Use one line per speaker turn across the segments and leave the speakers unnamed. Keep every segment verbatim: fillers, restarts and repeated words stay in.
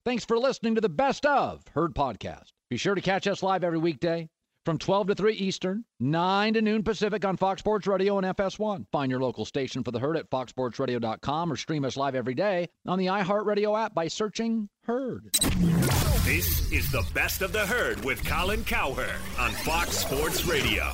Thanks for listening to the Best of Herd podcast. Be sure to catch us live every weekday from twelve to three Eastern, nine to noon Pacific on Fox Sports Radio and F S one. Find your local station for the Herd at fox sports radio dot com or stream us live every day on the iHeartRadio app by searching Herd.
This is the Best of the Herd with Colin Cowherd on Fox Sports Radio.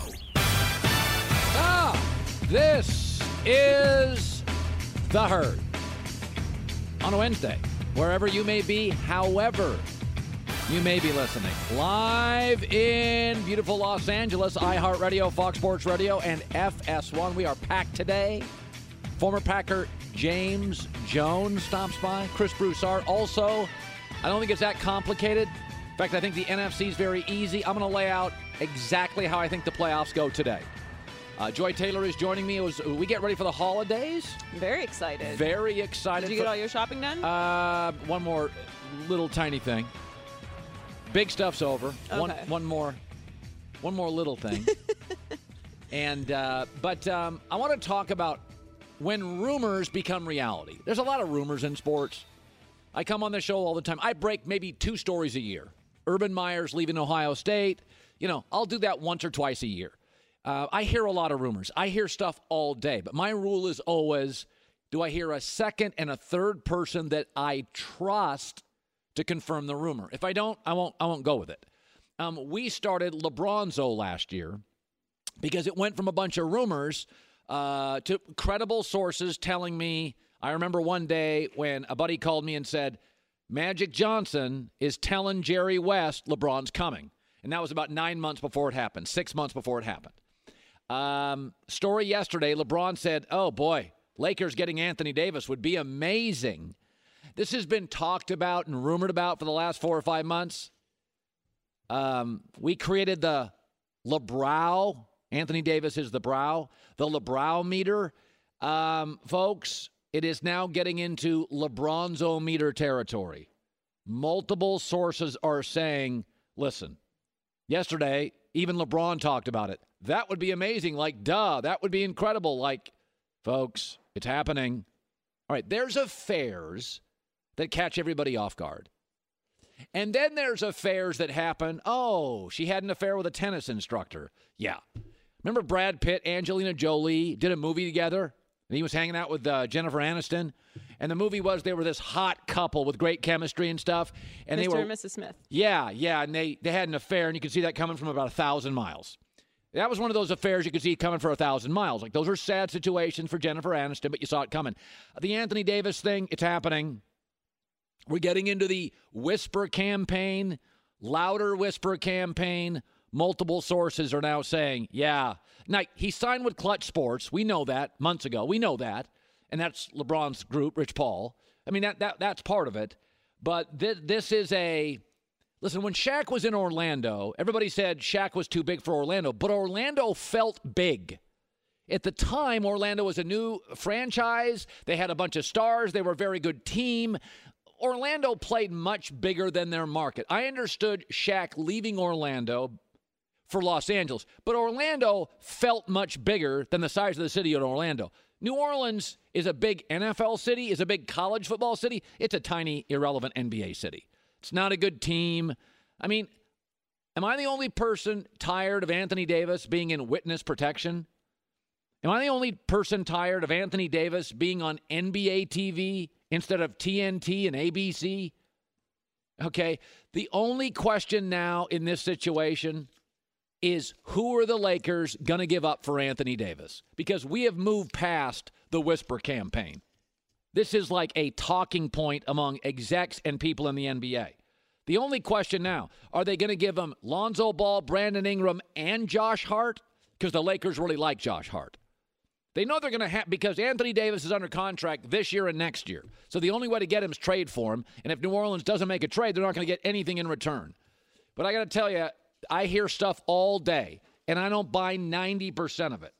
Ah, this is the Herd on a Wednesday. Wherever you may be, however you may be listening. Live in beautiful Los Angeles, iHeartRadio, Fox Sports Radio, and F S one. We are packed today. Former Packer James Jones stops by. Chris Broussard also. I don't think it's that complicated. In fact, I think the N F C is very easy. I'm going to lay out exactly how I think the playoffs go today. Uh, Joy Taylor is joining me. It was, we get ready for the holidays.
Very excited.
Very excited.
Did you
for,
get all your shopping done?
Uh, one more little tiny thing. Big stuff's over.
Okay.
One, one more, one more little thing. and uh, but um, I want to talk about when rumors become reality. There's a lot of rumors in sports. I come on the show all the time. I break maybe two stories a year. Urban Meyer's leaving Ohio State. You know, I'll do that once or twice a year. Uh, I hear a lot of rumors. I hear stuff all day. But my rule is always, do I hear a second and a third person that I trust to confirm the rumor? If I don't, I won't I won't go with it. Um, we started LeBronzo last year because it went from a bunch of rumors uh, to credible sources telling me. I remember one day when a buddy called me and said, Magic Johnson is telling Jerry West LeBron's coming. And that was about nine months before it happened, six months before it happened. Um, story yesterday, LeBron said, oh, boy, Lakers getting Anthony Davis would be amazing. This has been talked about and rumored about for the last four or five months. Um, we created the LeBrow. Anthony Davis is the brow. The LeBrow meter. Um, folks, it is now getting into LeBronzo meter territory. Multiple sources are saying, listen, yesterday, even LeBron talked about it. That would be amazing. Like, duh, that would be incredible. Like, folks, it's happening. All right, there's affairs that catch everybody off guard. And then there's affairs that happen. Oh, she had an affair with a tennis instructor. Yeah. Remember Brad Pitt, Angelina Jolie did a movie together? And he was hanging out with uh, Jennifer Aniston. And the movie was they were this hot couple with great chemistry and stuff. And
Mister
they were
and Missus Smith. Yeah,
yeah. And they, they had an affair, and you could see that coming from about a thousand miles. That was one of those affairs you could see coming for a thousand miles. Like, those are sad situations for Jennifer Aniston, but you saw it coming. The Anthony Davis thing, it's happening. We're getting into the whisper campaign, louder whisper campaign. Multiple sources are now saying, yeah. Now, he signed with Clutch Sports. We know that months ago. We know that. And that's LeBron's group, Rich Paul. I mean, that, that that's part of it. But th- this is a... Listen, when Shaq was in Orlando, everybody said Shaq was too big for Orlando. But Orlando felt big. At the time, Orlando was a new franchise. They had a bunch of stars. They were a very good team. Orlando played much bigger than their market. I understood Shaq leaving Orlando for Los Angeles, but Orlando felt much bigger than the size of the city of Orlando. New Orleans is a big N F L city, is a big college football city. It's a tiny, irrelevant N B A city. It's not a good team. I mean, am I the only person tired of Anthony Davis being in witness protection? Am I the only person tired of Anthony Davis being on N B A T V instead of T N T and A B C? Okay, the only question now in this situation is, who are the Lakers going to give up for Anthony Davis? Because we have moved past the whisper campaign. This is like a talking point among execs and people in the N B A. The only question now, are they going to give him Lonzo Ball, Brandon Ingram, and Josh Hart? Because the Lakers really like Josh Hart. They know they're going to have, because Anthony Davis is under contract this year and next year. So the only way to get him is trade for him. And if New Orleans doesn't make a trade, they're not going to get anything in return. But I got to tell you, I hear stuff all day, and I don't buy ninety percent of it.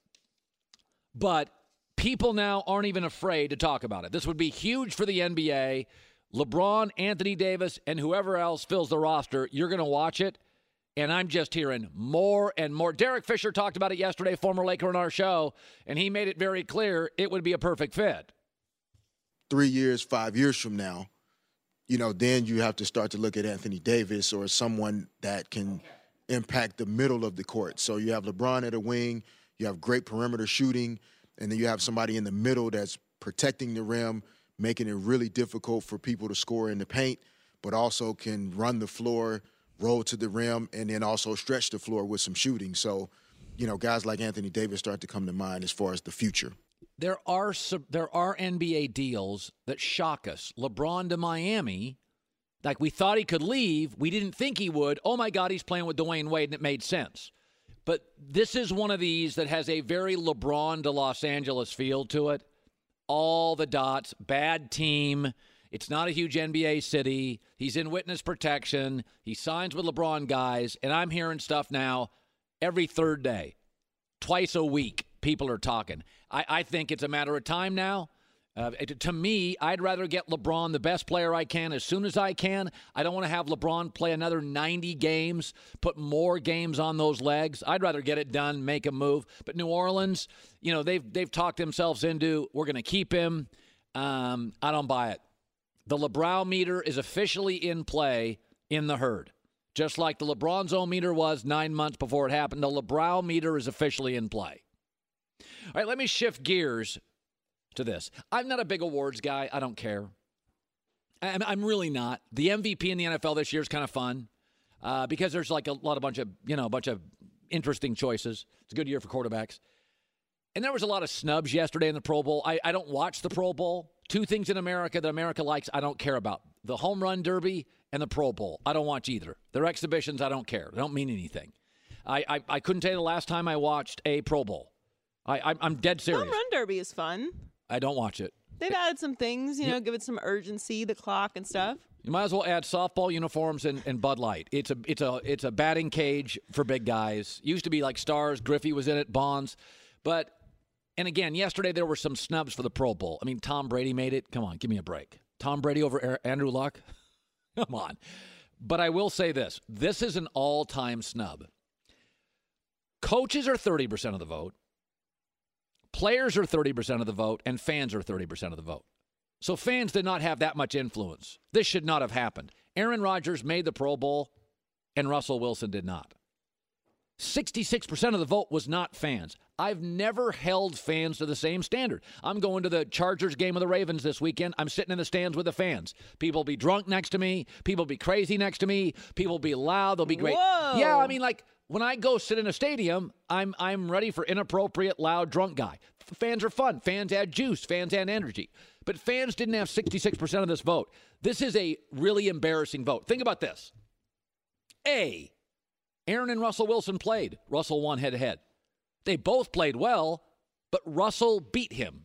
But people now aren't even afraid to talk about it. This would be huge for the N B A. LeBron, Anthony Davis, and whoever else fills the roster, you're going to watch it. And I'm just hearing more and more. Derek Fisher talked about it yesterday, former Laker on our show, and he made it very clear it would be a perfect fit.
Three years, five years from now, you know, then you have to start to look at Anthony Davis or someone that can impact the middle of the court. So you have LeBron at a wing, you have great perimeter shooting, and then you have somebody in the middle that's protecting the rim, making it really difficult for people to score in the paint, but also can run the floor, roll to the rim, and then also stretch the floor with some shooting. So, you know, guys like Anthony Davis start to come to mind as far as the future.
There are some, there are N B A deals that shock us. LeBron to Miami, like we thought he could leave. We didn't think he would. Oh, my God, he's playing with Dwayne Wade, and it made sense. But this is one of these that has a very LeBron to Los Angeles feel to it. All the dots, bad team. It's not a huge N B A city. He's in witness protection. He signs with LeBron guys, and I'm hearing stuff now every third day, twice a week. People are talking. I, I think it's a matter of time now. Uh, it, to me, I'd rather get LeBron the best player I can as soon as I can. I don't want to have LeBron play another ninety games, put more games on those legs. I'd rather get it done, make a move. But New Orleans, you know, they've they've talked themselves into, we're going to keep him. Um, I don't buy it. The LeBron meter is officially in play in the herd. Just like the LeBron zone meter was nine months before it happened, the LeBron meter is officially in play. All right, let me shift gears to this. I'm not a big awards guy. I don't care. I'm, I'm really not. The M V P in the N F L this year is kind of fun uh, because there's like a lot of bunch of, you know, a bunch of interesting choices. It's a good year for quarterbacks. And there was a lot of snubs yesterday in the Pro Bowl. I, I don't watch the Pro Bowl. Two things in America that America likes I don't care about. The Home Run Derby and the Pro Bowl. I don't watch either. They're exhibitions. I don't care. They don't mean anything. I, I, I couldn't tell you the last time I watched a Pro Bowl. I, I'm dead serious.
Home Run Derby is fun.
I don't watch it.
They've added some things, you know, give it some urgency, the clock and stuff.
You might as well add softball uniforms and, and Bud Light. It's a it's a it's a batting cage for big guys. Used to be like stars. Griffey was in it. Bonds, but and again, yesterday there were some snubs for the Pro Bowl. I mean, Tom Brady made it. Come on, give me a break. Tom Brady over Andrew Luck. Come on. But I will say this: this is an all-time snub. Coaches are thirty percent of the vote. Players are thirty percent of the vote, and fans are thirty percent of the vote. So fans did not have that much influence. This should not have happened. Aaron Rodgers made the Pro Bowl, and Russell Wilson did not. sixty-six percent of the vote was not fans. I've never held fans to the same standard. I'm going to the Chargers game of the Ravens this weekend. I'm sitting in the stands with the fans. People will be drunk next to me. People will be crazy next to me. People will be loud. They'll be great.
Whoa.
Yeah, I mean, like, when I go sit in a stadium, I'm I'm ready for inappropriate, loud, drunk guy. F- fans are fun. Fans add juice. Fans add energy. But fans didn't have sixty-six percent of this vote. This is a really embarrassing vote. Think about this. A, Aaron and Russell Wilson played. Russell won head-to-head. They both played well, but Russell beat him.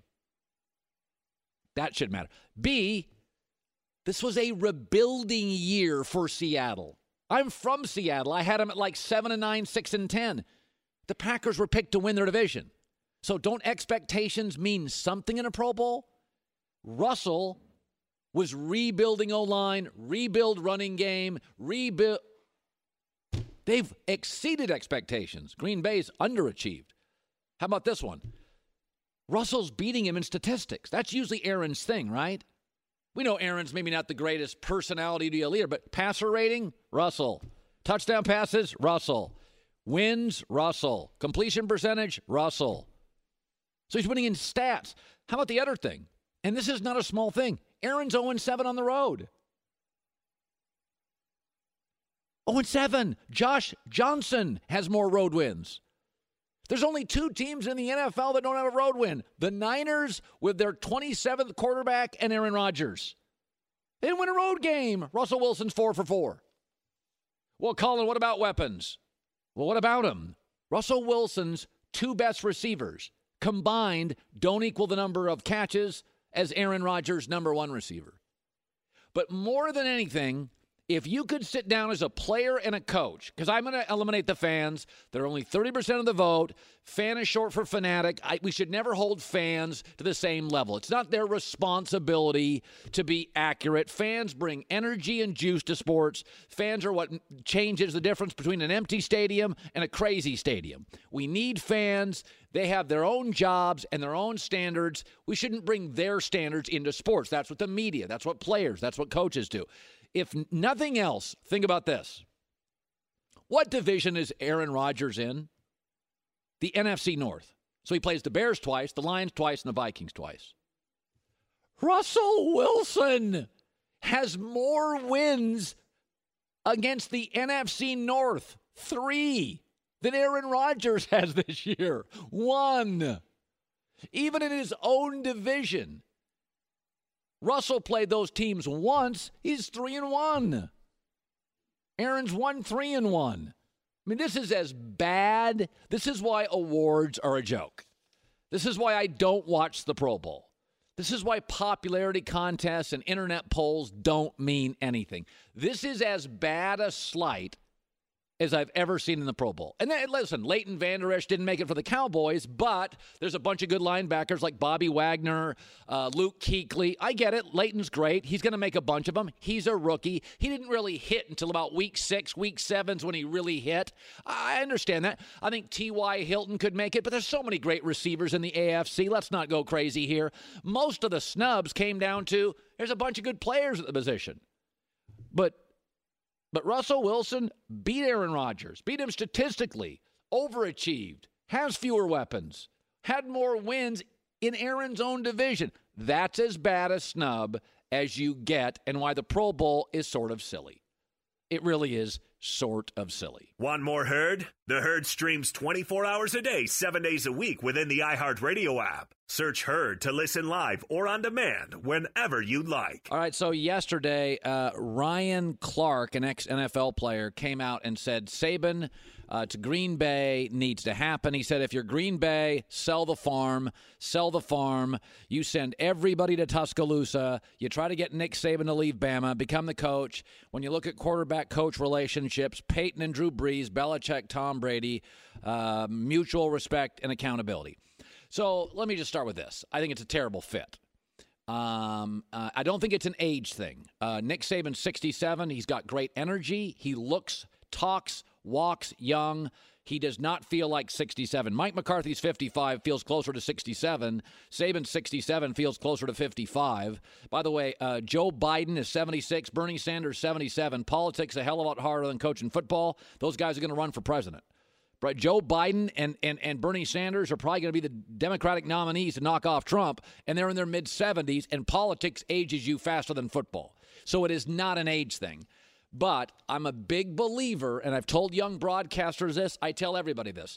That should matter. B, this was a rebuilding year for Seattle. I'm from Seattle. I had them at like seven and nine, six and ten. The Packers were picked to win their division. So don't expectations mean something in a Pro Bowl? Russell was rebuilding O-line, rebuild running game, rebuild. They've exceeded expectations. Green Bay's underachieved. How about this one? Russell's beating him in statistics. That's usually Aaron's thing, right? We know Aaron's maybe not the greatest personality to be a leader, but passer rating, Russell. Touchdown passes, Russell. Wins, Russell. Completion percentage, Russell. So he's winning in stats. How about the other thing? And this is not a small thing. Aaron's oh and seven on the road. oh and seven. Josh Johnson has more road wins. There's only two teams in the N F L that don't have a road win. The Niners with their twenty-seventh quarterback and Aaron Rodgers. They didn't win a road game. Russell Wilson's four for four. Well, Colin, what about weapons? Well, what about him? Russell Wilson's two best receivers combined don't equal the number of catches as Aaron Rodgers' number one receiver. But more than anything, If you could sit down as a player and a coach, because I'm going to eliminate the fans. They're only thirty percent of the vote. Fan is short for fanatic. I, we should never hold fans to the same level. It's not their responsibility to be accurate. Fans bring energy and juice to sports. Fans are what changes the difference between an empty stadium and a crazy stadium. We need fans. They have their own jobs and their own standards. We shouldn't bring their standards into sports. That's what the media, that's what players, that's what coaches do. If nothing else, think about this. What division is Aaron Rodgers in? The N F C North. So he plays the Bears twice, the Lions twice, and the Vikings twice. Russell Wilson has more wins against the N F C North, three, than Aaron Rodgers has this year, one. Even in his own division. Russell played those teams once. He's three and one. Aaron's won three and one. I mean, this is as bad. This is why awards are a joke. This is why I don't watch the Pro Bowl. This is why popularity contests and internet polls don't mean anything. This is as bad a slight as I've ever seen in the Pro Bowl. And then, listen, Leighton Vander Esch didn't make it for the Cowboys, but there's a bunch of good linebackers like Bobby Wagner, uh, Luke Kuechly. I get it. Leighton's great. He's going to make a bunch of them. He's a rookie. He didn't really hit until about week six, week seven's when he really hit. I understand that. I think T Y. Hilton could make it, but there's so many great receivers in the A F C. Let's not go crazy here. Most of the snubs came down to there's a bunch of good players at the position. But But Russell Wilson beat Aaron Rodgers, beat him statistically, overachieved, has fewer weapons, had more wins in Aaron's own division. That's as bad a snub as you get, and why the Pro Bowl is sort of silly. It really is sort of silly.
Want more Herd? The Herd streams twenty-four hours a day, seven days a week within the iHeartRadio app. Search Herd to listen live or on demand whenever you like.
All right, so yesterday, uh, Ryan Clark, an ex-N F L player, came out and said Saban uh, to Green Bay needs to happen. He said, if you're Green Bay, sell the farm, sell the farm. You send everybody to Tuscaloosa. You try to get Nick Saban to leave Bama, become the coach. When you look at quarterback-coach relationships, Peyton and Drew Brees, Belichick, Tom Brady, uh, mutual respect and accountability. So let me just start with this. I think it's a terrible fit. Um, uh, I don't think it's an age thing. Uh, Nick Saban's sixty-seven. He's got great energy. He looks, talks, walks young. He does not feel like sixty-seven. Mike McCarthy's fifty-five, feels closer to sixty-seven. Saban's sixty-seven, feels closer to fifty-five. By the way, uh, Joe Biden is seventy-six. Bernie Sanders, seventy-seven. Politics a hell of a lot harder than coaching football. Those guys are going to run for president. Right, Joe Biden and, and, and Bernie Sanders are probably going to be the Democratic nominees to knock off Trump, and they're in their mid-seventies, and politics ages you faster than football. So it is not an age thing. But I'm a big believer, and I've told young broadcasters this, I tell everybody this,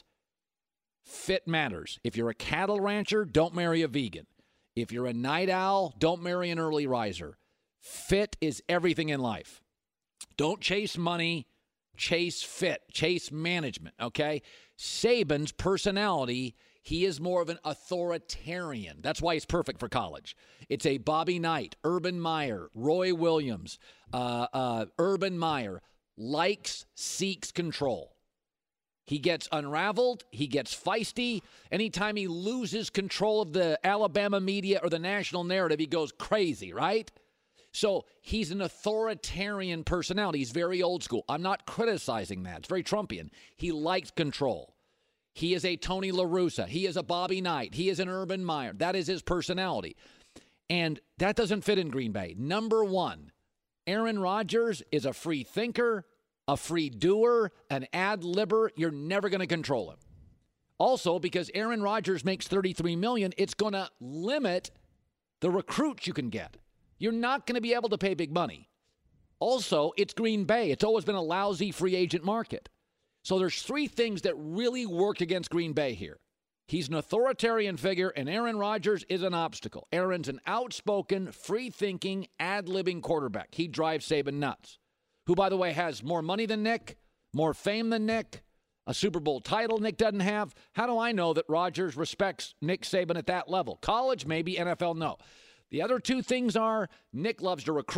fit matters. If you're a cattle rancher, don't marry a vegan. If you're a night owl, don't marry an early riser. Fit is everything in life. Don't chase money. Chase fit, chase management, okay? Saban's personality, he is more of an authoritarian. That's why he's perfect for college. It's a Bobby Knight, Urban Meyer, Roy Williams, uh, uh, Urban Meyer, likes, seeks control. He gets unraveled. He gets feisty. Anytime he loses control of the Alabama media or the national narrative, he goes crazy, right? So he's an authoritarian personality. He's very old school. I'm not criticizing that. It's very Trumpian. He likes control. He is a Tony La Russa. He is a Bobby Knight. He is an Urban Meyer. That is his personality. And that doesn't fit in Green Bay. Number one, Aaron Rodgers is a free thinker, a free doer, an ad-libber. You're never going to control him. Also, because Aaron Rodgers makes thirty-three million dollars, it's going to limit the recruits you can get. You're not going to be able to pay big money. Also, it's Green Bay. It's always been a lousy free agent market. So there's three things that really work against Green Bay here. He's an authoritarian figure, and Aaron Rodgers is an obstacle. Aaron's an outspoken, free-thinking, ad-libbing quarterback. He drives Saban nuts, who, by the way, has more money than Nick, more fame than Nick, a Super Bowl title Nick doesn't have. How do I know that Rodgers respects Nick Saban at that level? College, maybe. N F L, no. The other two things are Nick loves to recruit.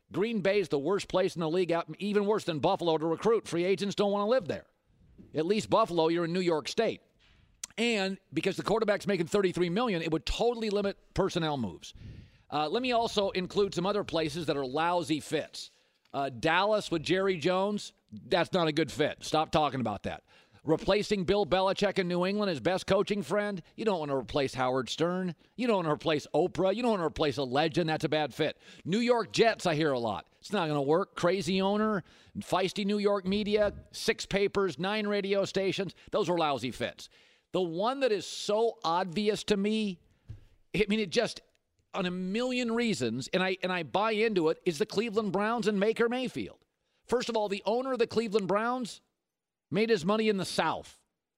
Green Bay is the worst place in the league, out, even worse than Buffalo to recruit. Free agents don't want to live there. At least Buffalo, you're in New York State. And because the quarterback's making thirty-three million dollars, it would totally limit personnel moves. Uh, let me also include some other places that are lousy fits. Uh, Dallas with Jerry Jones, that's not a good fit. Stop talking about that. Replacing Bill Belichick in New England, his best coaching friend, you don't want to replace Howard Stern. You don't want to replace Oprah. You don't want to replace a legend. That's a bad fit. New York Jets, I hear a lot. It's not going to work. Crazy owner, feisty New York media, six papers, nine radio stations. Those are lousy fits. The one that is so obvious to me, I mean, it just, on a million reasons, and I and I buy into it, is the Cleveland Browns and Baker Mayfield. First of all, the owner of the Cleveland Browns made his money in the South.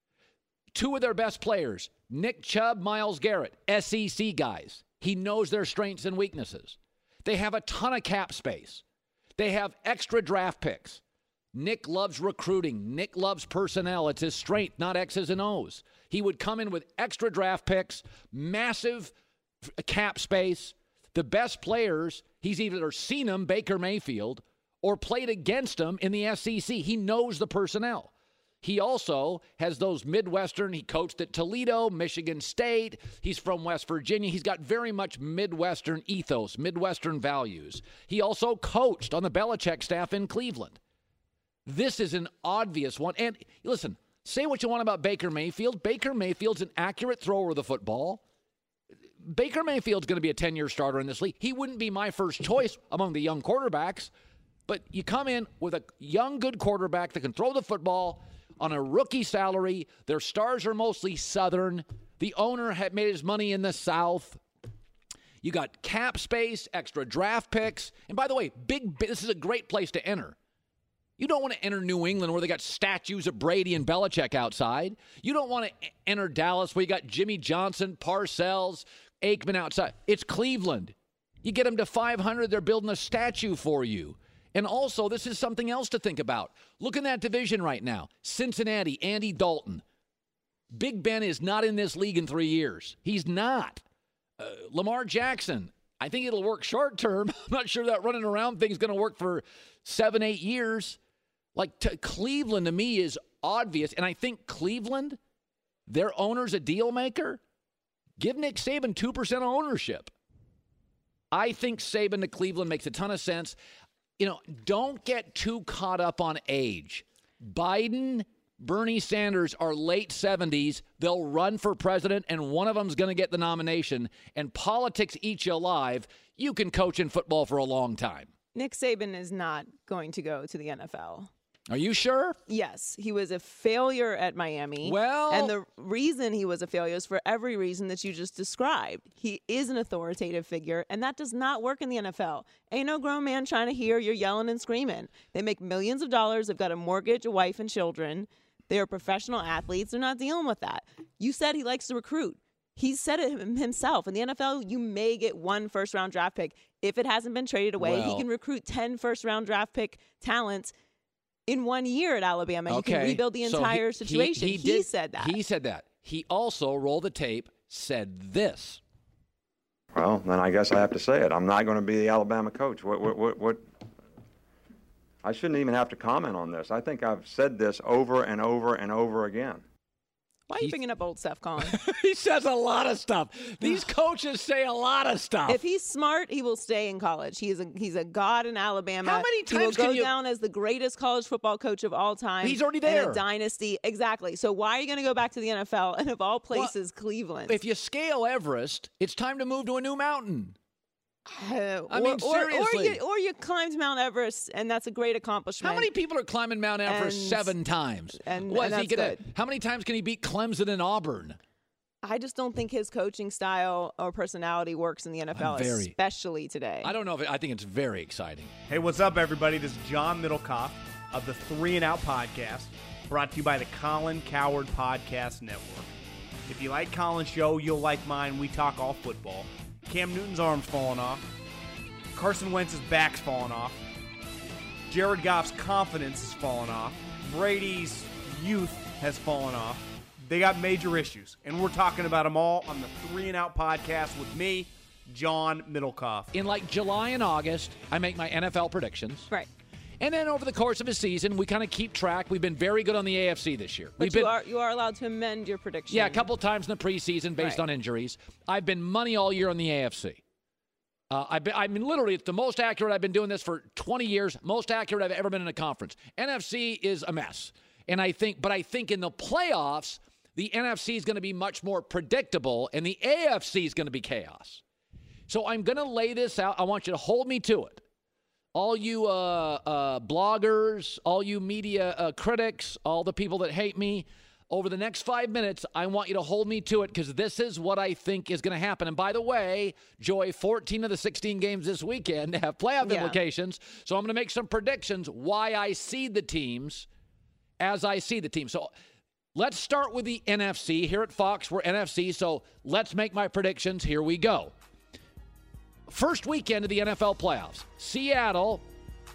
Two of their best players, Nick Chubb, Myles Garrett, S E C guys. He knows their strengths and weaknesses. They have a ton of cap space. They have extra draft picks. Nick loves recruiting. Nick loves personnel. It's his strength, not X's and O's. He would come in with extra draft picks, massive cap space. The best players, he's either seen them, Baker Mayfield, or played against them in the S E C. He knows the personnel. He also has those Midwestern. He coached at Toledo, Michigan State. He's from West Virginia. He's got very much Midwestern ethos, Midwestern values. He also coached on the Belichick staff in Cleveland. This is an obvious one. And listen, say what you want about Baker Mayfield. Baker Mayfield's an accurate thrower of the football. Baker Mayfield's going to be a ten-year starter in this league. He wouldn't be my first choice among the young quarterbacks. But you come in with a young, good quarterback that can throw the football on a rookie salary. Their stars are mostly Southern. The owner had made his money in the South. You got cap space, extra draft picks. And by the way, big. this is a great place to enter. You don't want to enter New England where they got statues of Brady and Belichick outside. You don't want to enter Dallas where you got Jimmy Johnson, Parcells, Aikman outside. It's Cleveland. You get them to five hundred, they're building a statue for you. And also, this is something else to think about. Look in that division right now. Cincinnati, Andy Dalton. Big Ben is not in this league in three years. He's not. Uh, Lamar Jackson, I think it'll work short term. I'm not sure that running around thing's going to work for seven, eight years. Like, to Cleveland, to me, is obvious. And I think Cleveland, their owner's a deal maker. Give Nick Saban two percent ownership. I think Saban to Cleveland makes a ton of sense. You know, don't get too caught up on age. Biden, Bernie Sanders are late seventies. They'll run for president, and one of them's going to get the nomination. And politics eats you alive. You can coach in football for a long time.
Nick Saban is not going to go to the N F L.
Are you sure?
Yes. He was a failure at Miami.
Well.
And the reason he was a failure is for every reason that you just described. He is an authoritative figure, and that does not work in the N F L. Ain't no grown man trying to hear you're yelling and screaming. They make millions of dollars. They've got a mortgage, a wife, and children. They are professional athletes. They're not dealing with that. You said he likes to recruit. He said it himself. In the N F L, you may get one first-round draft pick. If it hasn't been traded away,
well,
he can recruit ten first-round draft pick talents in one year at Alabama. You
okay.
can rebuild the entire
so he,
situation.
He, he,
he
did,
said that.
He said that. He also, roll the tape, said this.
Well, then I guess I have to say it. I'm not going to be the Alabama coach. What, what, what, what? I shouldn't even have to comment on this. I think I've said this over and over and over again.
Why are you bringing up old stuff, Colin?
He says a lot of stuff. These coaches say a lot of stuff.
If he's smart, he will stay in college. He is a, he's a god in Alabama.
How many times
he will
can
go
you...
down as the greatest college football coach of all time.
He's already there.
In a dynasty. Exactly. So why are you going to go back to the N F L? And of all places, well, Cleveland.
If you scale Everest, it's time to move to a new mountain.
Uh,
I
or,
mean, seriously.
Or, or, you, or you climbed Mount Everest, and that's a great accomplishment.
How many people are climbing Mount Everest
and,
seven times?
And,
what,
and
is he gonna,
good.
How many times can he beat Clemson and Auburn?
I just don't think his coaching style or personality works in the N F L,
very,
especially today.
I don't know if it, I think it's very exciting.
Hey, what's up, everybody? This is John Middlecoff of the Three and Out Podcast, brought to you by the Colin Cowherd Podcast Network. If you like Colin's show, you'll like mine. We talk all football. Cam Newton's arm's falling off. Carson Wentz's back's falling off. Jared Goff's confidence is falling off. Brady's youth has fallen off. They got major issues, and we're talking about them all on the Three and Out Podcast with me, John Middlecoff.
In like July and August, I make my N F L predictions.
Right.
And then over the course of a season, we kind of keep track. We've been very good on the A F C this year.
But
We've
you
been,
are you are allowed to amend your prediction.
Yeah, a couple times in the preseason based
Right.
on injuries. I've been money all year on the A F C. Uh, I've been, I mean, literally, it's the most accurate. I've been doing this for twenty years. Most accurate I've ever been in a conference. N F C is a mess. And I think, but I think in the playoffs, the N F C is going to be much more predictable, and the A F C is going to be chaos. So I'm going to lay this out. I want you to hold me to it. All you uh, uh, bloggers, all you media uh, critics, all the people that hate me, over the next five minutes, I want you to hold me to it because this is what I think is going to happen. And by the way, Joy, fourteen of the sixteen games this weekend have playoff
Yeah.
implications. So I'm going to make some predictions why I see the teams as I see the teams. So let's start with the N F C. Here at Fox, we're N F C, so let's make my predictions. Here we go. First weekend of the N F L playoffs. Seattle,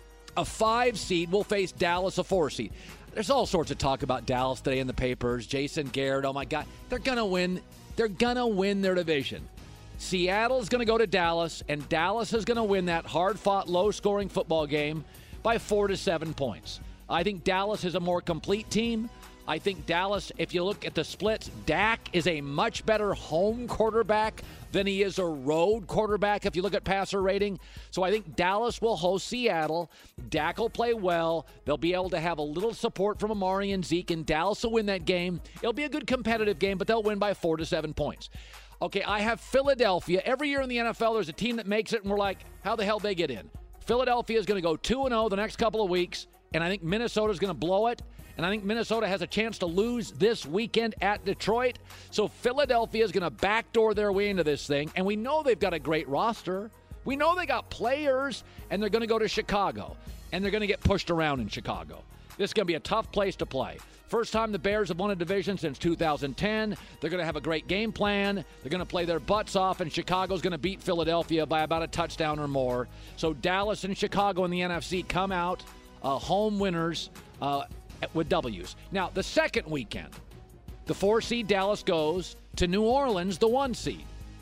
a five seed, will face Dallas, a four seed. There's all sorts of talk about Dallas today in the papers. Jason Garrett, oh my God. They're going to win. They're going to win their division. Seattle's going to go to Dallas, and Dallas is going to win that hard-fought, low-scoring football game by four to seven points. I think Dallas is a more complete team. I think Dallas, if you look at the splits, Dak is a much better home quarterback than he is a road quarterback if you look at passer rating. So I think Dallas will host Seattle. Dak will play well. They'll be able to have a little support from Amari and Zeke, and Dallas will win that game. It'll be a good competitive game, but they'll win by four to seven points. Okay, I have Philadelphia. Every year in the N F L, there's a team that makes it, and we're like, how the hell they get in? Philadelphia is going to go two and oh the next couple of weeks, and I think Minnesota's going to blow it. And I think Minnesota has a chance to lose this weekend at Detroit. So Philadelphia is going to backdoor their way into this thing. And we know they've got a great roster. We know they got players. And they're going to go to Chicago. And they're going to get pushed around in Chicago. This is going to be a tough place to play. First time the Bears have won a division since two thousand ten. They're going to have a great game plan. They're going to play their butts off. And Chicago's going to beat Philadelphia by about a touchdown or more. So Dallas and Chicago in the N F C come out uh, home winners uh with W's. Now, the second weekend, the four seed Dallas goes to New Orleans, the one seed.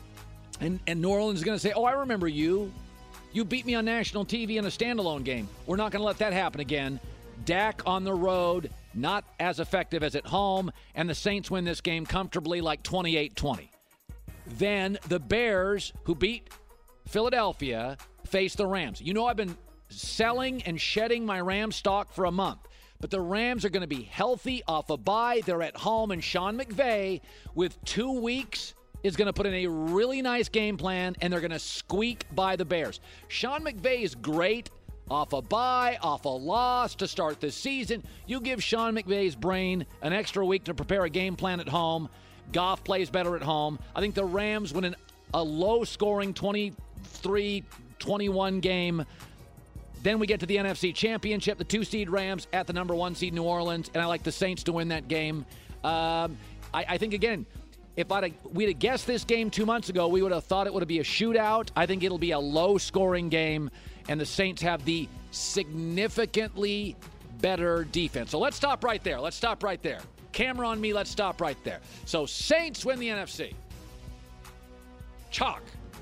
And, and New Orleans is going to say, oh, I remember you. You beat me on national T V in a standalone game. We're not going to let that happen again. Dak on the road, not as effective as at home, and the Saints win this game comfortably like twenty-eight twenty. Then the Bears, who beat Philadelphia, face the Rams. You know I've been selling and shedding my Rams stock for a month. But the Rams are going to be healthy off a bye. They're at home, and Sean McVay, with two weeks, is going to put in a really nice game plan, and they're going to squeak by the Bears. Sean McVay is great off a bye, off a loss to start the season. You give Sean McVay's brain an extra week to prepare a game plan at home. Goff plays better at home. I think the Rams win an, a low-scoring twenty-three twenty-one game. Then we get to the N F C Championship, the two-seed Rams at the number one seed New Orleans, and I like the Saints to win that game. Um, I, I think, again, if I'd have, we'd have guessed this game two months ago, we would have thought it would be a shootout. I think it'll be a low-scoring game, and the Saints have the significantly better defense. So let's stop right there. Let's stop right there. Camera on me, let's stop right there. So Saints win the N F C. Chalk.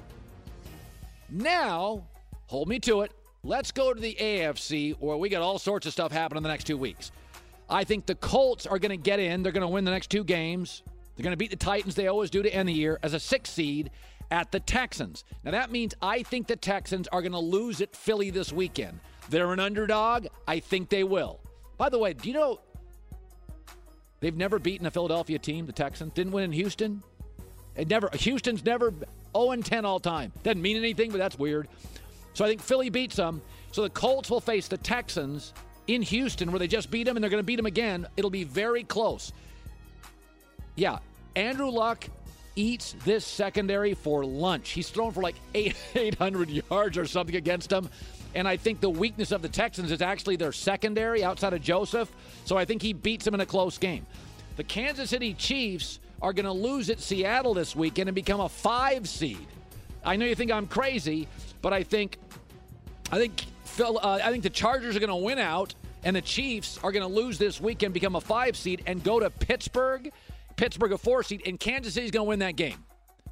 Now, hold me to it. Let's go to the A F C, where we got all sorts of stuff happening in the next two weeks. I think the Colts are going to get in. They're going to win the next two games. They're going to beat the Titans. They always do to end the year as a sixth seed at the Texans. Now, that means I think the Texans are going to lose at Philly this weekend. They're an underdog. I think they will. By the way, do you know they've never beaten a Philadelphia team, the Texans? Didn't win in Houston? It never. Houston's never oh and ten all time. Doesn't mean anything, but that's weird. So I think Philly beats them. So the Colts will face the Texans in Houston, where they just beat them, and they're going to beat them again. It'll be very close. Yeah, Andrew Luck eats this secondary for lunch. He's thrown for like eight, 800 yards or something against them. And I think the weakness of the Texans is actually their secondary outside of Joseph. So I think he beats them in a close game. The Kansas City Chiefs are going to lose at Seattle this weekend and become a five seed. I know you think I'm crazy, but I think I think Phil, uh, I think the Chargers are going to win out, and the Chiefs are going to lose this weekend, become a five seed, and go to Pittsburgh. Pittsburgh a four seed, and Kansas City's going to win that game.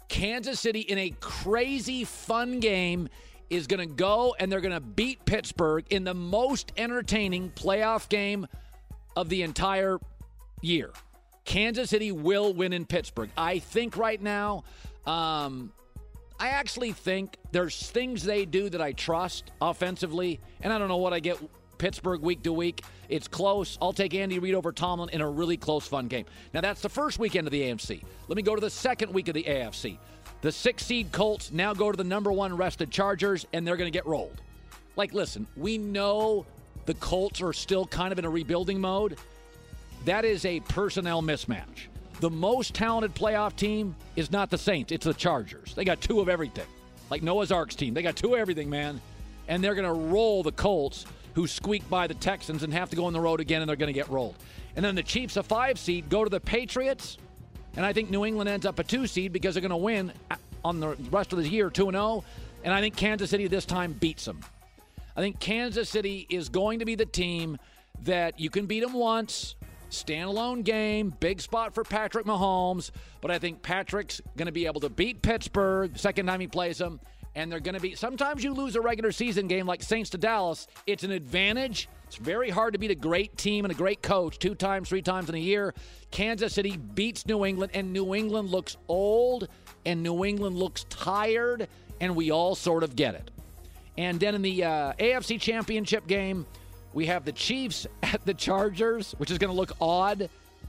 Kansas City, in a crazy fun game, is going to go and they're going to beat Pittsburgh in the most entertaining playoff game of the entire year. Kansas City will win in Pittsburgh. I think right now, um, I actually think there's things they do that I trust offensively, and I don't know what I get Pittsburgh week to week. It's close. I'll take Andy Reid over Tomlin in a really close, fun game. Now, that's the first weekend of the A F C. Let me go to the second week of the A F C. The six-seed Colts now go to the number one rested Chargers, and they're going to get rolled. Like, listen, we know the Colts are still kind of in a rebuilding mode. That is a personnel mismatch. The most talented playoff team is not the Saints. It's the Chargers. They got two of everything. Like Noah's Ark's team. They got two of everything, man. And they're going to roll the Colts, who squeak by the Texans and have to go on the road again, and they're going to get rolled. And then the Chiefs, a five seed, go to the Patriots, and I think New England ends up a two seed because they're going to win on the rest of the year two and oh, and I think Kansas City this time beats them. I think Kansas City is going to be the team that you can beat them once, standalone game, big spot for Patrick Mahomes, but I think Patrick's going to be able to beat Pittsburgh second time he plays them. And they're going to be – sometimes you lose a regular season game like Saints to Dallas. It's an advantage. It's very hard to beat a great team and a great coach two times, three times in a year. Kansas City beats New England, and New England looks old, and New England looks tired, and we all sort of get it. And then in the uh, A F C Championship game, we have the Chiefs at the Chargers, which is going to look odd,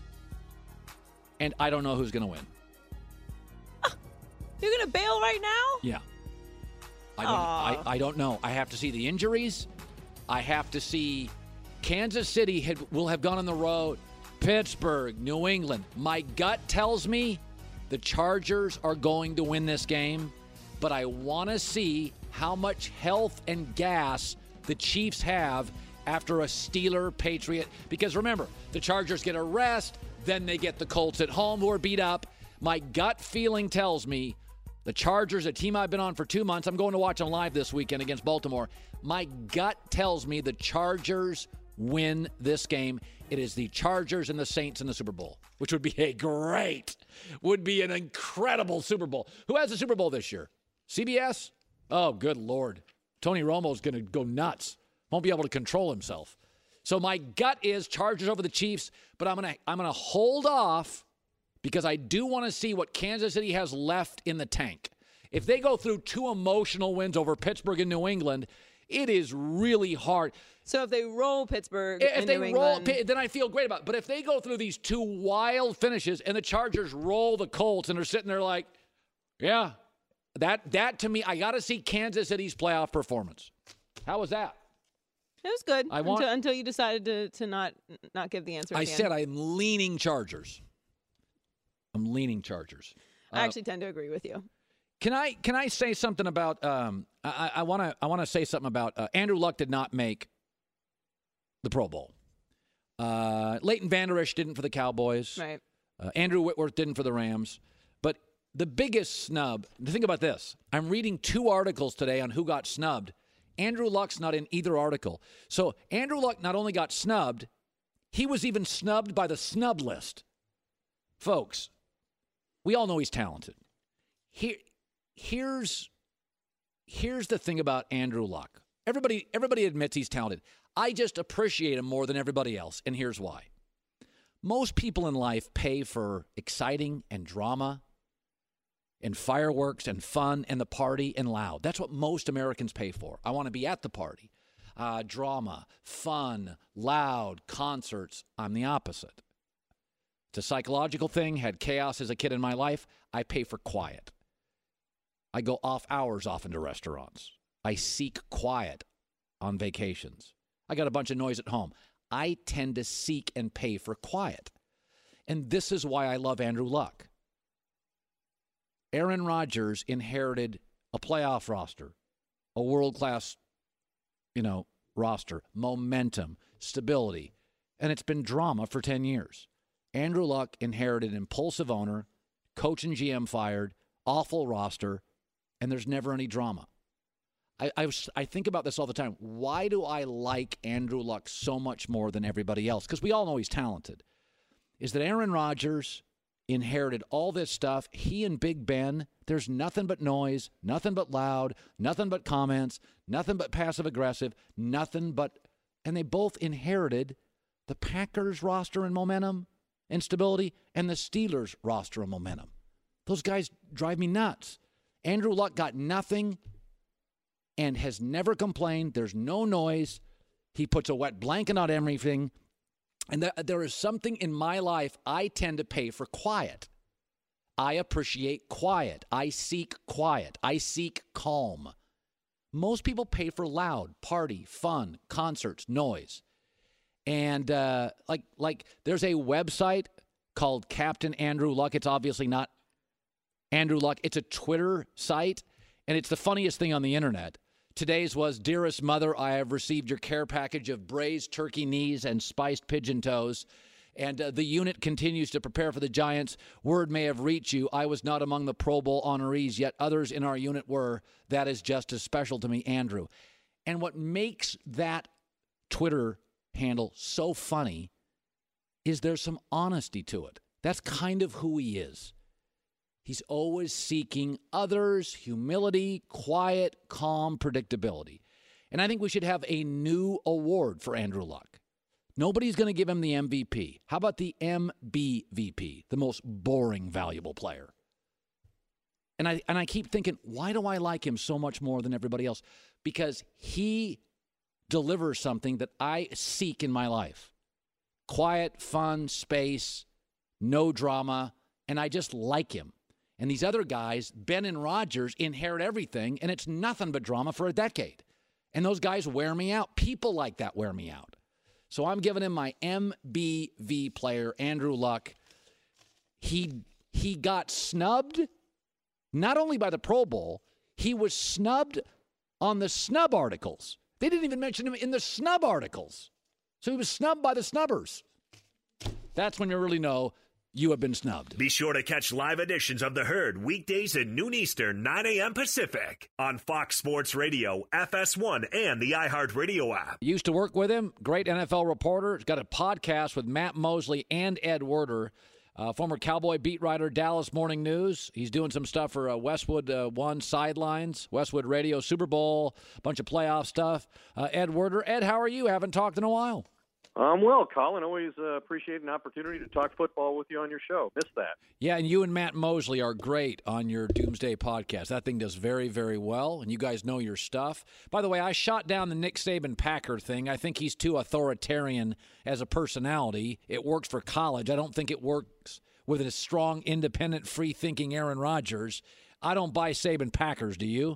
and I don't know who's going to win.
You're going to bail right now?
Yeah. I don't, I, I don't know. I have to see the injuries. I have to see Kansas City had, will have gone on the road. Pittsburgh, New England. My gut tells me the Chargers are going to win this game, but I want to see how much health and gas the Chiefs have after a Steeler-Patriot. Because remember, the Chargers get a rest, then they get the Colts at home who are beat up. My gut feeling tells me the Chargers, a team I've been on for two months, I'm going to watch them live this weekend against Baltimore. My gut tells me the Chargers win this game. It is the Chargers and the Saints in the Super Bowl, which would be a great, would be an incredible Super Bowl. Who has the Super Bowl this year? C B S? Oh, good Lord. Tony Romo's going to go nuts. Won't be able to control himself. So my gut is Chargers over the Chiefs, but I'm going to I'm going to hold off because I do want to see what Kansas City has left in the tank. If they go through two emotional wins over Pittsburgh and New England, it is really hard.
So if they roll Pittsburgh
if
and
they
New
roll,
England,
then I feel great about it. But if they go through these two wild finishes and the Chargers roll the Colts and they're sitting there like, yeah, that that to me, I got to see Kansas City's playoff performance. How was that?
it was good
I want-
until, until you decided to, to not not give the answer.
I
at the
said
end.
I'm leaning Chargers. I'm leaning Chargers.
I
Uh,
actually tend to agree with you.
Can I can I say something about? Um, I want to I want to say something about uh, Andrew Luck did not make the Pro Bowl. Uh, Leighton Vander Esch didn't for the Cowboys.
Right.
Uh, Andrew Whitworth didn't for the Rams. But the biggest snub. Think about this. I'm reading two articles today on who got snubbed. Andrew Luck's not in either article. So Andrew Luck not only got snubbed, he was even snubbed by the snub list. Folks, we all know he's talented. Here, here's, here's the thing about Andrew Luck. Everybody, everybody admits he's talented. I just appreciate him more than everybody else, and here's why. Most people in life pay for exciting and drama and fireworks and fun and the party and loud. That's what most Americans pay for. I want to be at the party. Uh, drama, fun, loud, concerts. I'm the opposite. It's a psychological thing. Had chaos as a kid in my life. I pay for quiet. I go off hours off into restaurants. I seek quiet on vacations. I got a bunch of noise at home. I tend to seek and pay for quiet. And this is why I love Andrew Luck. Aaron Rodgers inherited a playoff roster, a world-class, you know, roster, momentum, stability, and it's been drama for ten years. Andrew Luck inherited an impulsive owner, coach and G M fired, awful roster, and there's never any drama. I, I, was, I think about this all the time. Why do I like Andrew Luck so much more than everybody else? Because we all know he's talented. Is that Aaron Rodgers inherited all this stuff. He and Big Ben, there's nothing but noise, nothing but loud, nothing but comments, nothing but passive-aggressive, nothing but – and they both inherited the Packers roster and momentum and stability and the Steelers roster and momentum. Those guys drive me nuts. Andrew Luck got nothing and has never complained. There's no noise. He puts a wet blanket on everything. And th- there is something in my life I tend to pay for quiet. I appreciate quiet. I seek quiet. I seek calm. Most people pay for loud, party, fun, concerts, noise. And uh, like, like there's a website called Captain Andrew Luck. It's obviously not Andrew Luck. It's a Twitter site, and it's the funniest thing on the internet. Today's was, "Dearest mother, I have received your care package of braised turkey knees and spiced pigeon toes. And uh, the unit continues to prepare for the Giants. Word may have reached you. I was not among the Pro Bowl honorees, yet others in our unit were. That is just as special to me, Andrew." And what makes that Twitter handle so funny is there's some honesty to it. That's kind of who he is. He's always seeking others, humility, quiet, calm, predictability. And I think we should have a new award for Andrew Luck. Nobody's going to give him the M V P. How about the M B V P, the most boring, valuable player? And I and I keep thinking, why do I like him so much more than everybody else? Because he delivers something that I seek in my life. Quiet, fun, space, no drama, and I just like him. And these other guys, Ben and Rodgers, inherit everything, and it's nothing but drama for a decade. And those guys wear me out. People like that wear me out. So I'm giving him my M B V player, Andrew Luck. He he got snubbed, not only by the Pro Bowl, he was snubbed on the snub articles. They didn't even mention him in the snub articles. So he was snubbed by the snubbers. That's when you really know you have been snubbed.
Be sure to catch live editions of The Herd weekdays at noon Eastern, nine a.m. Pacific on Fox Sports Radio, F S one, and the iHeartRadio app.
Used to work with him. Great N F L reporter. He's got a podcast with Matt Mosley and Ed Werder, uh, former Cowboy beat writer, Dallas Morning News. He's doing some stuff for uh, Westwood uh, One Sidelines, Westwood Radio, Super Bowl, a bunch of playoff stuff. Uh, Ed Werder. Ed, how are you? Haven't talked in a while.
Um, well, Colin, always uh, appreciate an opportunity to talk football with you on your show. Missed that.
Yeah, and you and Matt Mosley are great on your Doomsday podcast. That thing does very, very well, and you guys know your stuff. By the way, I shot down the Nick Saban Packer thing. I think he's too authoritarian as a personality. It works for college. I don't think it works with a strong, independent, free-thinking Aaron Rodgers. I don't buy Saban Packers, do you?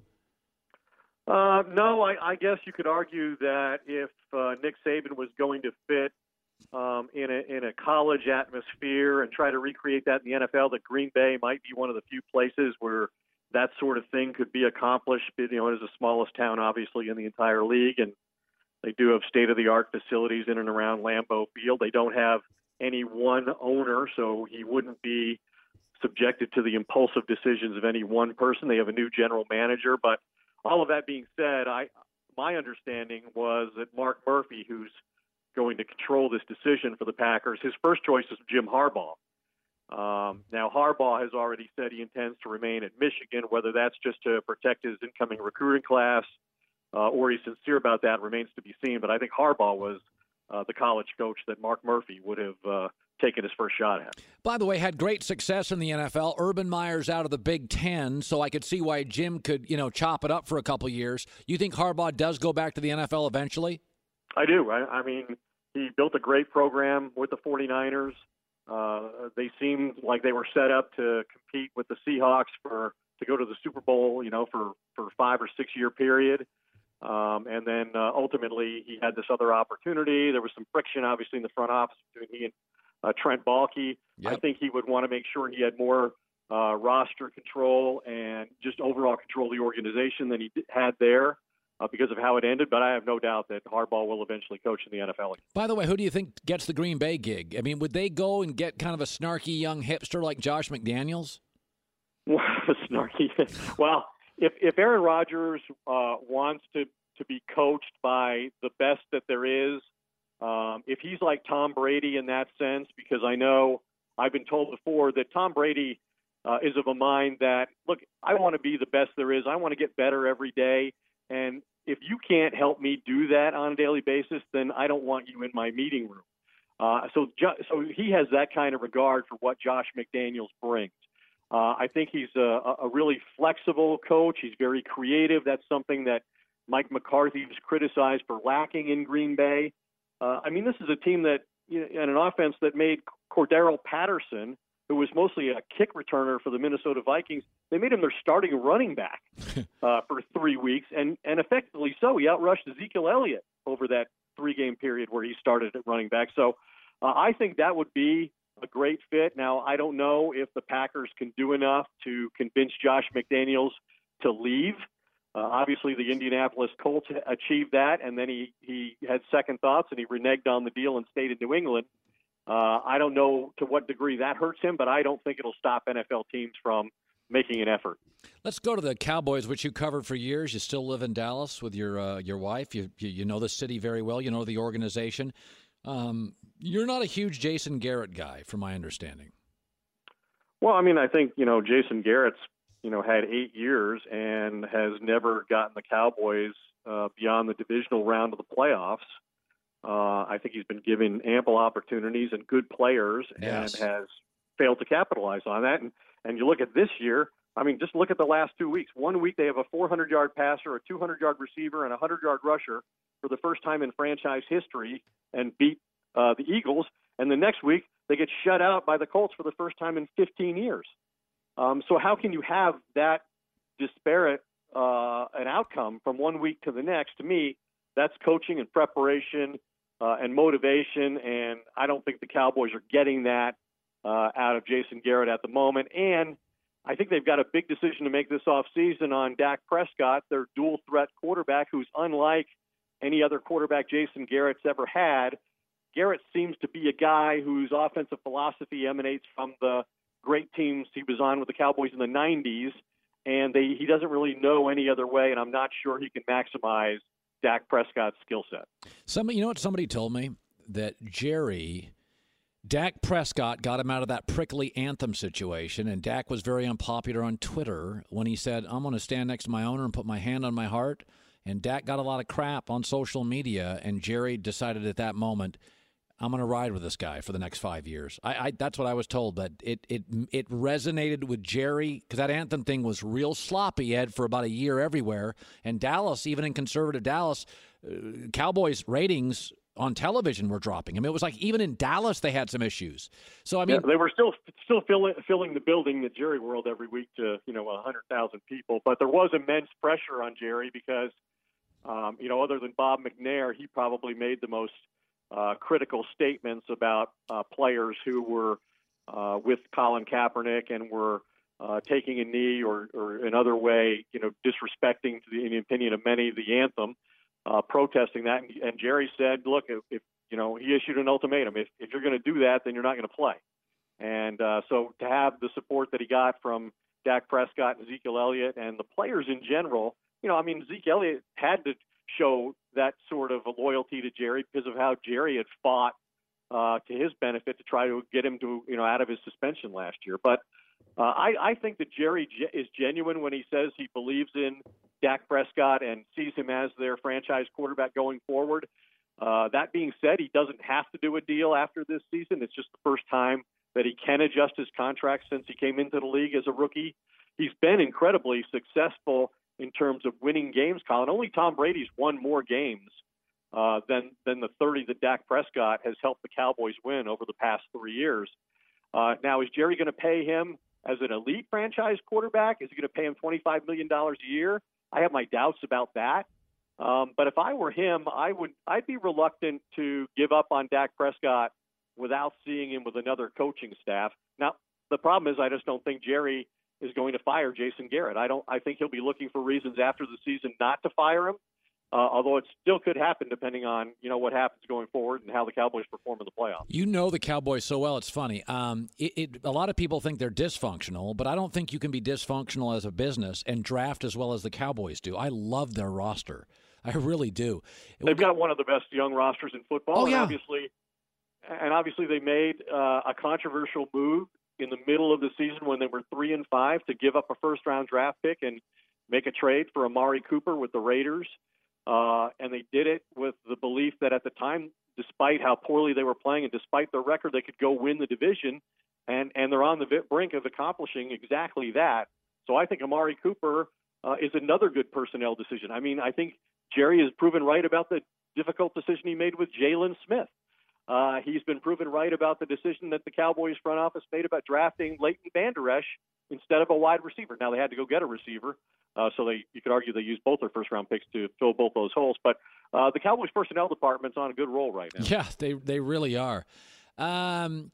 Uh, no, I, I guess you could argue that if uh, Nick Saban was going to fit um, in a in a college atmosphere and try to recreate that in the N F L, that Green Bay might be one of the few places where that sort of thing could be accomplished. You know, it is the smallest town, obviously, in the entire league, and they do have state-of-the-art facilities in and around Lambeau Field. They don't have any one owner, so he wouldn't be subjected to the impulsive decisions of any one person. They have a new general manager, but all of that being said, I my understanding was that Mark Murphy, who's going to control this decision for the Packers, his first choice is Jim Harbaugh. Um, now, Harbaugh has already said he intends to remain at Michigan. Whether that's just to protect his incoming recruiting class uh, or he's sincere about that remains to be seen. But I think Harbaugh was uh, the college coach that Mark Murphy would have uh, taken his first shot at.
By the way, had great success in the N F L. Urban Meyer's out of the Big Ten, so I could see why Jim could, you know, chop it up for a couple years. You think Harbaugh does go back to the N F L eventually?
I do. I, I mean, he built a great program with the 49ers. Uh, they seemed like they were set up to compete with the Seahawks for to go to the Super Bowl, you know, for, for a five or six year period. Um, and then uh, ultimately he had this other opportunity. There was some friction, obviously, in the front office between he and Uh, Trent Baalke. Yep. I think he would want to make sure he had more uh, roster control and just overall control of the organization than he had there uh, because of how it ended. But I have no doubt that Harbaugh will eventually coach in the N F L again.
By the way, who do you think gets the Green Bay gig? I mean, would they go and get kind of a snarky young hipster like Josh McDaniels?
Snarky. Well, if, if Aaron Rodgers uh, wants to, to be coached by the best that there is, Um, if he's like Tom Brady in that sense, because I know I've been told before that Tom Brady uh, is of a mind that, look, I want to be the best there is. I want to get better every day. And if you can't help me do that on a daily basis, then I don't want you in my meeting room. Uh, so, so he has that kind of regard for what Josh McDaniels brings. Uh, I think he's a, a really flexible coach. He's very creative. That's something that Mike McCarthy was criticized for lacking in Green Bay. Uh, I mean, this is a team that, you know, and an offense that made Cordero Patterson, who was mostly a kick returner for the Minnesota Vikings, they made him their starting running back uh, for three weeks, and, and effectively so. He outrushed Ezekiel Elliott over that three-game period where he started at running back. So uh, I think that would be a great fit. Now, I don't know if the Packers can do enough to convince Josh McDaniels to leave. Uh, obviously, the Indianapolis Colts achieved that, and then he, he had second thoughts, and he reneged on the deal and stayed in New England. Uh, I don't know to what degree that hurts him, but I don't think it'll stop N F L teams from making an effort.
Let's go to the Cowboys, which you covered for years. You still live in Dallas with your uh, your wife. You, you you know the city very well. You know the organization. Um, you're not a huge Jason Garrett guy, from my understanding.
Well, I mean, I think, you know, Jason Garrett's, you know, had eight years and has never gotten the Cowboys uh, beyond the divisional round of the playoffs. Uh, I think he's been given ample opportunities and good players
Yes.
and has failed to capitalize on that. And, and you look at this year, I mean, just look at the last two weeks. One week they have a four hundred yard passer, a two hundred yard receiver, and a one hundred yard rusher for the first time in franchise history and beat uh, the Eagles. And the next week they get shut out by the Colts for the first time in fifteen years. Um, so how can you have that disparate uh, an outcome from one week to the next? To me, that's coaching and preparation uh, and motivation, and I don't think the Cowboys are getting that uh, out of Jason Garrett at the moment. And I think they've got a big decision to make this offseason on Dak Prescott, their dual-threat quarterback, who's unlike any other quarterback Jason Garrett's ever had. Garrett seems to be a guy whose offensive philosophy emanates from the great teams he was on with the Cowboys in the nineties, and they, he doesn't really know any other way, and I'm not sure he can maximize Dak Prescott's skill set.
Somebody, you know what somebody told me? That Jerry, Dak Prescott got him out of that prickly anthem situation, and Dak was very unpopular on Twitter when he said, I'm going to stand next to my owner and put my hand on my heart, and Dak got a lot of crap on social media, and Jerry decided at that moment, I'm going to ride with this guy for the next five years. I, I that's what I was told, but it it it resonated with Jerry because that anthem thing was real sloppy, Ed, for about a year everywhere. And Dallas, even in conservative Dallas, uh, Cowboys ratings on television were dropping. I mean, it was like even in Dallas they had some issues. So I mean,
yeah, they were still still filling filling the building at Jerry World every week to you know one hundred thousand people, but there was immense pressure on Jerry because um, you know other than Bob McNair, he probably made the most Uh, critical statements about uh, players who were uh, with Colin Kaepernick and were uh, taking a knee or, or another way, you know, disrespecting, to the, in the opinion of many, the anthem, uh, protesting that. And, and Jerry said, look, if, if, you know, he issued an ultimatum. If, if you're going to do that, then you're not going to play. And uh, so to have the support that he got from Dak Prescott and Ezekiel Elliott and the players in general, you know, I mean, Zeke Elliott had to show that sort of a loyalty to Jerry because of how Jerry had fought uh, to his benefit to try to get him to, you know, out of his suspension last year. But uh, I, I think that Jerry ge- is genuine when he says he believes in Dak Prescott and sees him as their franchise quarterback going forward. Uh, that being said, he doesn't have to do a deal after this season. It's just the first time that he can adjust his contract since he came into the league as a rookie. He's been incredibly successful in terms of winning games, Colin. Only Tom Brady's won more games uh, than than the thirty that Dak Prescott has helped the Cowboys win over the past three years. Uh, now, is Jerry going to pay him as an elite franchise quarterback? Is he going to pay him twenty-five million dollars a year? I have my doubts about that. Um, but if I were him, I would I'd be reluctant to give up on Dak Prescott without seeing him with another coaching staff. Now, the problem is I just don't think Jerry is going to fire Jason Garrett. I don't. I think he'll be looking for reasons after the season not to fire him. Uh, although it still could happen depending on you know what happens going forward and how the Cowboys perform in the playoffs.
You know the Cowboys so well. It's funny. Um, it, it, a lot of people think they're dysfunctional, but I don't think you can be dysfunctional as a business and draft as well as the Cowboys do. I love their roster. I really do.
They've got one of the best young rosters in football.
Oh, yeah.
And obviously, and obviously they made uh, a controversial move in the middle of the season when they were three and five to give up a first-round draft pick and make a trade for Amari Cooper with the Raiders. Uh, and they did it with the belief that at the time, despite how poorly they were playing and despite their record, they could go win the division. And, and they're on the brink of accomplishing exactly that. So I think Amari Cooper uh, is another good personnel decision. I mean, I think Jerry has proven right about the difficult decision he made with Jalen Smith. Uh, he's been proven right about the decision that the Cowboys front office made about drafting Leighton Vander Esch instead of a wide receiver. Now, they had to go get a receiver, uh, so they you could argue they used both their first-round picks to fill both those holes. But uh, the Cowboys personnel department's on a good roll right now.
Yeah, they they really are. Um,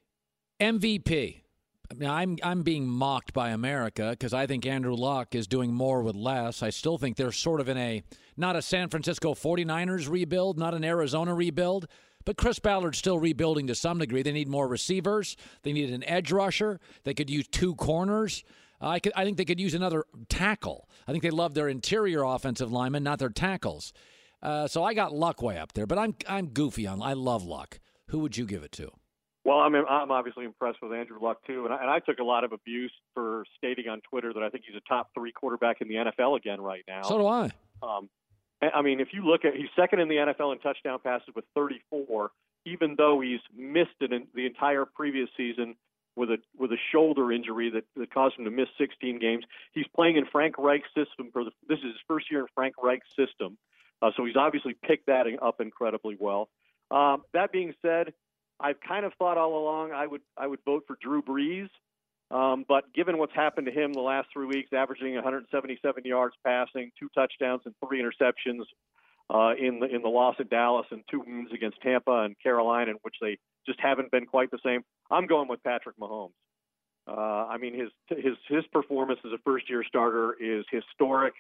M V P. Now, I'm I'm being mocked by America because I think Andrew Luck is doing more with less. I still think they're sort of in a, not a San Francisco forty-niners rebuild, not an Arizona rebuild, but Chris Ballard's still rebuilding to some degree. They need more receivers. They need an edge rusher. They could use two corners. Uh, I, could, I think they could use another tackle. I think they love their interior offensive linemen, not their tackles. Uh, so I got Luck way up there, but I'm I'm goofy on. I love Luck. Who would you give it to?
Well, I mean, I'm obviously impressed with Andrew Luck, too. And I, and I took a lot of abuse for stating on Twitter that I think he's a top three quarterback in the N F L again right now.
So do I.
Um, I mean, if you look at, he's second in the N F L in touchdown passes with thirty-four, even though he's missed it in the entire previous season with a with a shoulder injury that, that caused him to miss sixteen games. He's playing in Frank Reich's system. For the, this is his first year in Frank Reich's system. Uh, so he's obviously picked that up incredibly well. Um, that being said, I've kind of thought all along I would I would vote for Drew Brees, um, but given what's happened to him the last three weeks, averaging one hundred seventy-seven yards passing, two touchdowns and three interceptions uh, in the in the loss at Dallas, and two wins against Tampa and Carolina, in which they just haven't been quite the same, I'm going with Patrick Mahomes. Uh, I mean, his his his performance as a first-year starter is historic,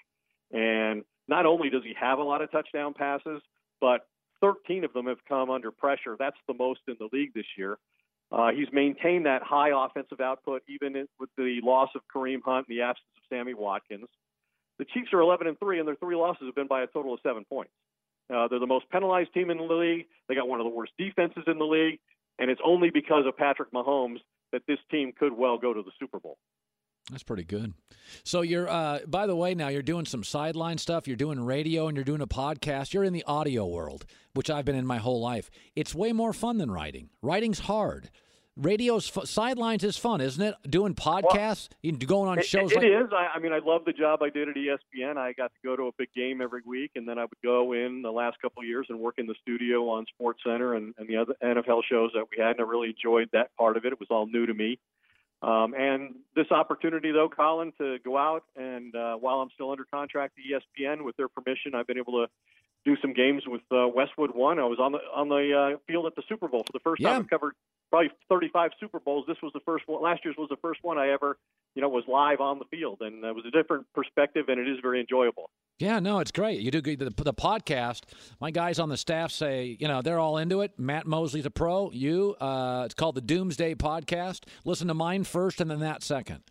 and not only does he have a lot of touchdown passes, but thirteen of them have come under pressure. That's the most in the league this year. Uh, he's maintained that high offensive output even in, with the loss of Kareem Hunt and the absence of Sammy Watkins. The Chiefs are eleven and three, and their three losses have been by a total of seven points. Uh, they're the most penalized team in the league. They got one of the worst defenses in the league, and it's only because of Patrick Mahomes that this team could well go to the Super Bowl.
That's pretty good. So you're, uh, by the way, now you're doing some sideline stuff. You're doing radio and you're doing a podcast. You're in the audio world, which I've been in my whole life. It's way more fun than writing. Writing's hard. Radio's fu- sidelines is fun, isn't it? Doing podcasts, well, going on
it,
shows.
It
like-
is. I, I mean, I love the job I did at E S P N. I got to go to a big game every week, and then I would go in the last couple of years and work in the studio on SportsCenter and, and the other N F L shows that we had, and I really enjoyed that part of it. It was all new to me. Um, and this opportunity, though, Colin, to go out and uh, while I'm still under contract to E S P N, with their permission, I've been able to do some games with uh, Westwood One. I was on the on the uh, field at the Super Bowl for the first
yeah.
time. I've covered probably thirty-five Super Bowls. This was the first one. Last year's was the first one I ever, you know, was live on the field, and it was a different perspective, and it is very enjoyable.
Yeah, no, it's great. You do the, the podcast. My guys on the staff say, you know, they're all into it. Matt Mosley's a pro. You, uh, it's called the Doomsday Podcast. Listen to mine first, and then that second.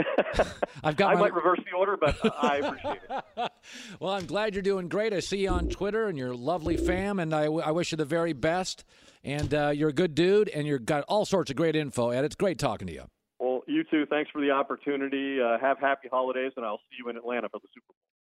I've got.
I
my...
might reverse the order, but uh, I appreciate it.
Well, I'm glad you're doing great. I see you on Twitter and your lovely fam, and I, I wish you the very best. And uh, you're a good dude, and you've got all sorts of great info, Ed. It's great talking to you.
Well, you too. Thanks for the opportunity. Uh, have happy holidays, and I'll see you in Atlanta for the Super Bowl.